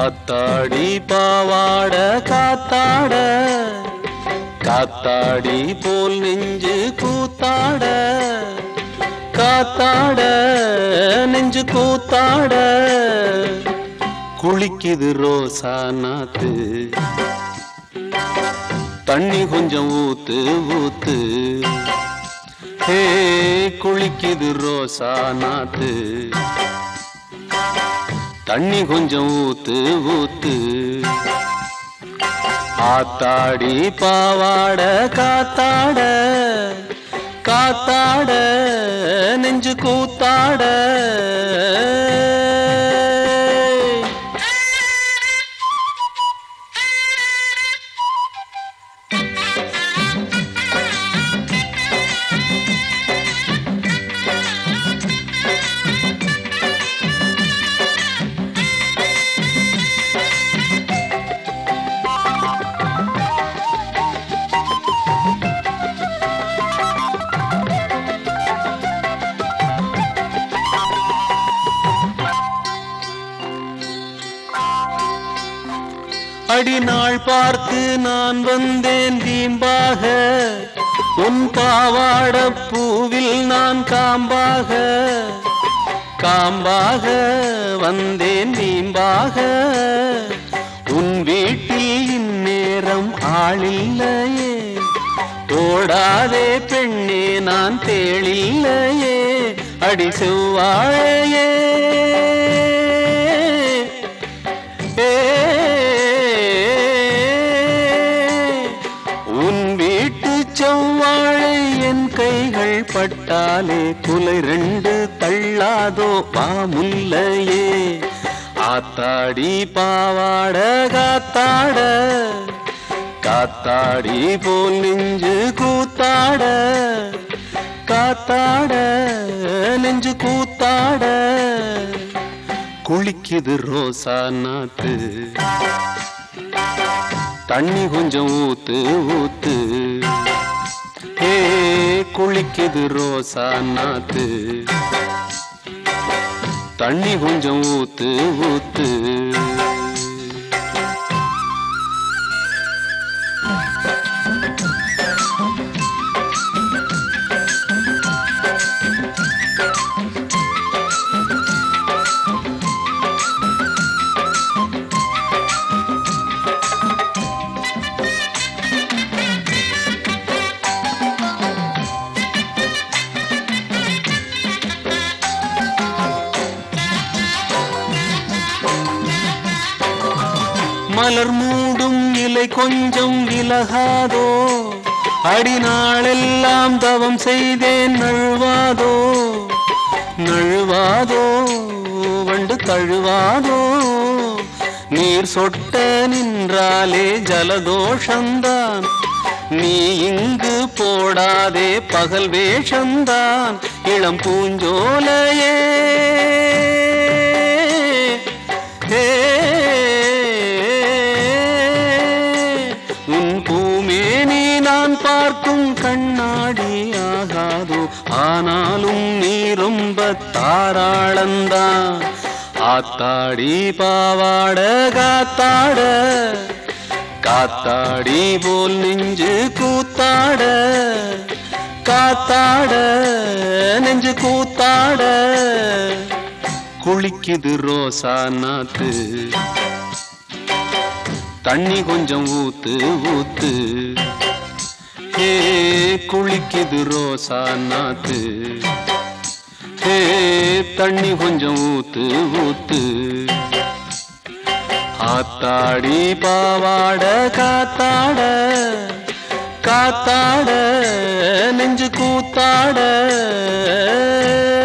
ஆத்தாடி பாவாட காத்தாட காத்தாடி போல் நெஞ்சு கூத்தாட காத்தாட நெஞ்சு கூத்தாட குளிக்குது ரோசா நாத்து தண்ணி கொஞ்சம் ஊத்து ஊத்து ஹே குளிக்குது ரோசா நாத்து தண்ணி கொஞ்சம் ஊத்து ஊத்து ஆத்தாடி பாவாட காத்தாட காத்தாட நெஞ்சு கூத்தாட அடிநாள் பார்த்து நான் வந்தேன் தீம்பாக உன் பாவாட பூவில் நான் காம்பாக காம்பாக வந்தேன் தீம்பாக உன் வீட்டில் இந்நேரம் ஆளில்லையே ஓடாதே பெண்ணே நான் தேளில்லையே அடி செவ்வாழையே செவ்வாழை என் கைகள் பட்டாலே குலை ரெண்டு தள்ளாதோ பாமுல்லையே ஆத்தாடி பாவாட காத்தாட காத்தாடி போல் நெஞ்சு கூத்தாட காத்தாட நெஞ்சு கூத்தாட குளிக்குது ரோசா நாத்து தண்ணி கொஞ்சம் ஊத்து ஊத்து ஹே குளிக்குது ரோசா நாத்து தண்ணி கொஞ்சம் ஊத்து ஊத்து மலர் மூடும் இலை கொஞ்சம் விலகாதோ அடிநாளெல்லாம் தவம் செய்தேன் நழுவாதோ நழுவாதோ வண்டு தழுவாதோ நீர் சொட்ட நின்றாலே ஜலதோஷந்தான் நீ இங்கு போடாதே பகல் வேஷந்தான் இளம் பூஞ்சோலையே பார்க்கும் கண்ணாடி ஆகாதோ ஆனாலும் நீ ரொம்ப தாராளந்தான் ஆத்தாடி பாவாட காத்தாட காத்தாடி போல் நெஞ்சு கூத்தாட காத்தாட நெஞ்சு கூத்தாட குளிக்குது ரோசா நாத்து தண்ணி கொஞ்சம் ஊத்து ஊத்து ஹே குளிக்குது ரோசா நாத்து ஹே தண்ணி கொஞ்சம் ஊத்து ஊத்து ஆத்தாடி பாவாட காத்தாட காத்தாட நெஞ்சு கூத்தாட